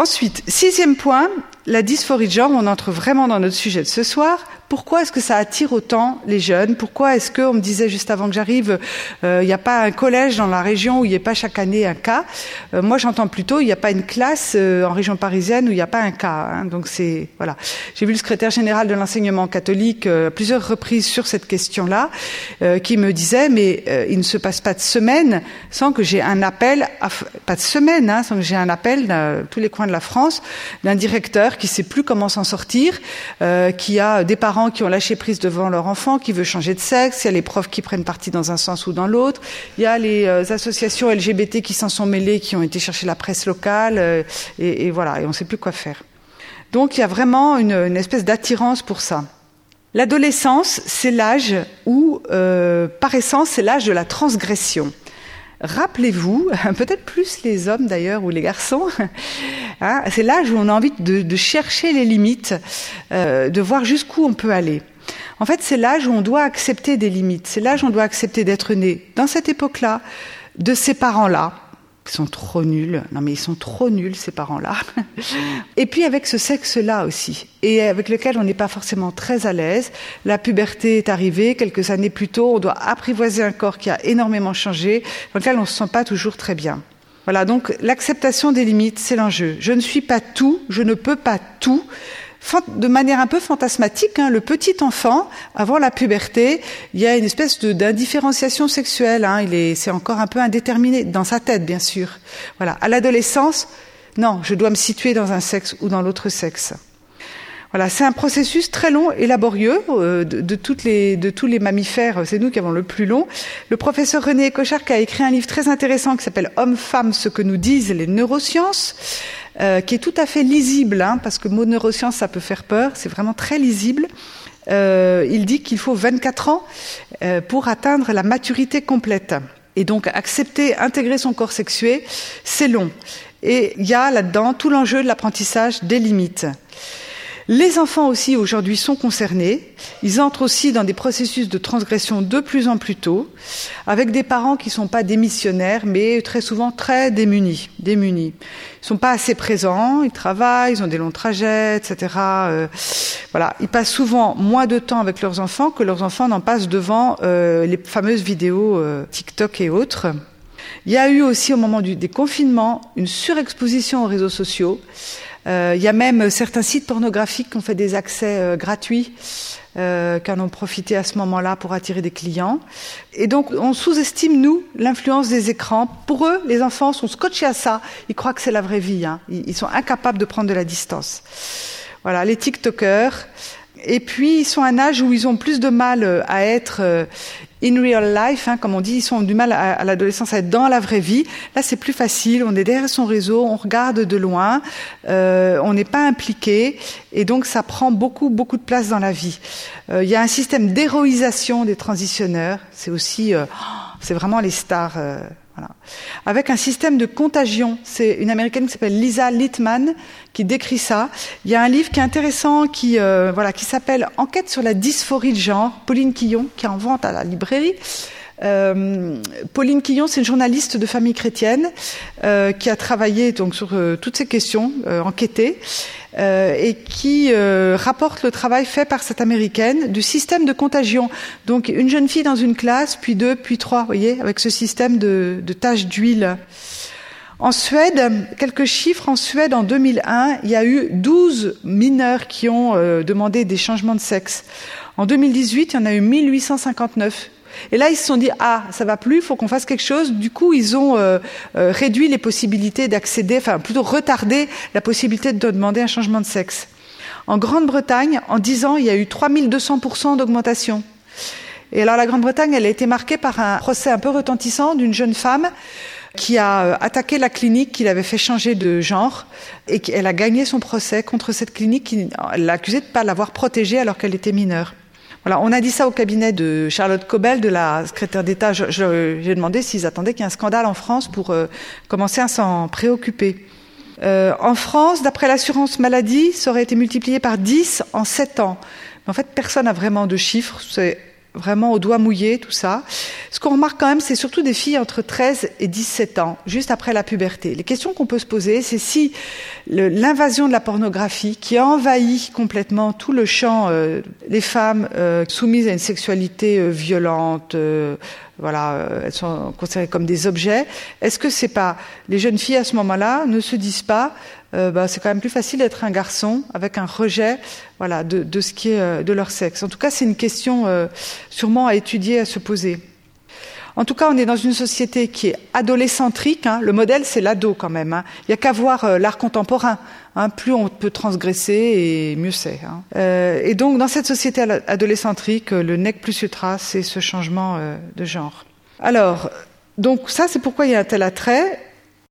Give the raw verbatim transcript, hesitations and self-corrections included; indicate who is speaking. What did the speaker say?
Speaker 1: Ensuite, sixième point, la dysphorie de genre, on entre vraiment dans notre sujet de ce soir. Pourquoi est-ce que ça attire autant les jeunes? Pourquoi est-ce que, on me disait juste avant que j'arrive, il euh, n'y a pas un collège dans la région où il n'y a pas chaque année un cas? euh, Moi, j'entends plutôt, il n'y a pas une classe euh, en région parisienne où il n'y a pas un cas. Hein, donc c'est voilà. J'ai vu le secrétaire général de l'enseignement catholique euh, à plusieurs reprises sur cette question-là, euh, qui me disait, mais euh, il ne se passe pas de semaine sans que j'ai un appel, à, pas de semaine, hein, sans que j'ai un appel dans tous les coins de la France d'un directeur qui ne sait plus comment s'en sortir, euh, qui a des parents qui ont lâché prise devant leur enfant, qui veut changer de sexe, il y a les profs qui prennent parti dans un sens ou dans l'autre, il y a les euh, associations L G B T qui s'en sont mêlées, qui ont été chercher la presse locale, euh, et, et voilà, et on ne sait plus quoi faire. Donc il y a vraiment une, une espèce d'attirance pour ça. L'adolescence, c'est l'âge où, euh, par essence, c'est l'âge de la transgression. Rappelez-vous, peut-être plus les hommes d'ailleurs ou les garçons, hein, c'est l'âge où on a envie de, de chercher les limites, euh, de voir jusqu'où on peut aller. En fait, c'est l'âge où on doit accepter des limites, c'est l'âge où on doit accepter d'être né dans cette époque-là, de ces parents-là. Ils sont trop nuls. Non, mais ils sont trop nuls, ces parents-là. Et puis avec ce sexe-là aussi, et avec lequel on n'est pas forcément très à l'aise. La puberté est arrivée, quelques années plus tôt, on doit apprivoiser un corps qui a énormément changé, dans lequel on ne se sent pas toujours très bien. Voilà, donc l'acceptation des limites, c'est l'enjeu. Je ne suis pas tout, je ne peux pas tout. De manière un peu fantasmatique, hein, le petit enfant, avant la puberté, il y a une espèce de, d'indifférenciation sexuelle. Hein, il est, c'est encore un peu indéterminé, dans sa tête, bien sûr. Voilà. À l'adolescence, non, je dois me situer dans un sexe ou dans l'autre sexe. Voilà, c'est un processus très long et laborieux euh, de, de, toutes les, de tous les mammifères. C'est nous qui avons le plus long. Le professeur René Ecochard qui a écrit un livre très intéressant qui s'appelle « Hommes-femmes, ce que nous disent les neurosciences », euh, qui est tout à fait lisible, hein, parce que le mot neurosciences, ça peut faire peur. C'est vraiment très lisible. Euh, il dit qu'il faut vingt-quatre ans euh, pour atteindre la maturité complète. Et donc, accepter, intégrer son corps sexué, c'est long. Et il y a là-dedans tout l'enjeu de l'apprentissage des limites. Les enfants aussi aujourd'hui sont concernés. Ils entrent aussi dans des processus de transgression de plus en plus tôt, avec des parents qui ne sont pas démissionnaires, mais très souvent très démunis. démunis. Ils ne sont pas assez présents, ils travaillent, ils ont des longs trajets, et cetera. Euh, voilà, ils passent souvent moins de temps avec leurs enfants que leurs enfants n'en passent devant euh, les fameuses vidéos euh, TikTok et autres. Il y a eu aussi au moment du, des confinements une surexposition aux réseaux sociaux. Euh, il y a même certains sites pornographiques qui ont fait des accès euh, gratuits, euh, qui en ont profité à ce moment-là pour attirer des clients. Et donc, on sous-estime, nous, l'influence des écrans. Pour eux, les enfants sont scotchés à ça. Ils croient que c'est la vraie vie. Hein. Ils, ils sont incapables de prendre de la distance. Voilà, les TikTokers. Et puis, ils sont à un âge où ils ont plus de mal à être euh, in real life, hein, comme on dit, ils ont du mal à, à l'adolescence à être dans la vraie vie. Là, c'est plus facile, on est derrière son réseau, on regarde de loin, euh, on n'est pas impliqué, et donc ça prend beaucoup, beaucoup de place dans la vie. Euh, il y a un système d'héroïsation des transitionneurs, c'est aussi, euh, c'est vraiment les stars... Euh, Voilà. Avec un système de contagion. C'est une américaine qui s'appelle Lisa Littman qui décrit ça. Il y a un livre qui est intéressant qui, euh, voilà, qui s'appelle « Enquête sur la dysphorie de genre », Pauline Quillon, qui est en vente à la librairie. Euh, Pauline Quillon, c'est une journaliste de famille chrétienne euh, qui a travaillé donc sur euh, toutes ces questions, euh, enquêtées, euh, et qui euh, rapporte le travail fait par cette américaine du système de contagion. Donc une jeune fille dans une classe, puis deux, puis trois, vous voyez, avec ce système de, de taches d'huile. En Suède, quelques chiffres, en Suède en deux mille un, il y a eu douze mineurs qui ont euh, demandé des changements de sexe. En deux mille dix-huit, il y en a eu mille huit cent cinquante-neuf. Et là, ils se sont dit, ah, ça va plus, il faut qu'on fasse quelque chose. Du coup, ils ont euh, euh, réduit les possibilités d'accéder, enfin plutôt retardé la possibilité de demander un changement de sexe. En Grande-Bretagne, en dix ans, il y a eu trois mille deux cents pour cent d'augmentation. Et alors, la Grande-Bretagne, elle a été marquée par un procès un peu retentissant d'une jeune femme qui a attaqué la clinique qui l'avait fait changer de genre, et elle a gagné son procès contre cette clinique qui l'a accusée de ne pas l'avoir protégée alors qu'elle était mineure. Voilà, on a dit ça au cabinet de Charlotte Cobel, de la secrétaire d'État. Je, je, j'ai demandé s'ils attendaient qu'il y ait un scandale en France pour euh, commencer à s'en préoccuper. Euh, en France, d'après l'assurance maladie, ça aurait été multiplié par dix en sept ans. Mais en fait, personne n'a vraiment de chiffres. C'est vraiment au doigt mouillé, tout ça. Ce qu'on remarque quand même, c'est surtout des filles entre treize et dix-sept ans, juste après la puberté. Les questions qu'on peut se poser, c'est si le, l'invasion de la pornographie, qui envahit complètement tout le champ, euh, les femmes euh, soumises à une sexualité euh, violente, euh, voilà, euh, elles sont considérées comme des objets. Est-ce que c'est pas les jeunes filles à ce moment-là ne se disent pas Euh, bah, c'est quand même plus facile d'être un garçon avec un rejet, voilà, de, de ce qui est euh, de leur sexe. En tout cas, c'est une question euh, sûrement à étudier, à se poser. En tout cas, on est dans une société qui est adolescentrique. Hein. Le modèle, c'est l'ado quand même. Hein. Il n'y a qu'à voir euh, l'art contemporain. Hein. Plus on peut transgresser, et mieux c'est. Hein. Euh, et donc, dans cette société adolescentrique, le nec plus ultra, c'est ce changement euh, de genre. Alors, donc ça, c'est pourquoi il y a un tel attrait.